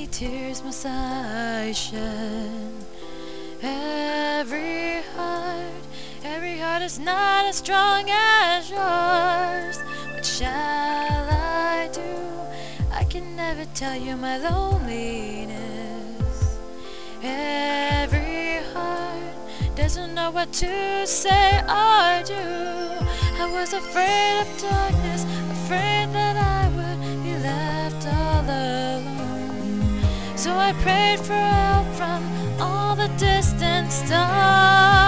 many tears must I shed? Every heart is not as strong as yours. What shall I do? I can never tell you my loneliness. Every heart doesn't know what to say or do. I was afraid of darkness, afraid that I would be left all alone. So I prayed for help from all the distant stars.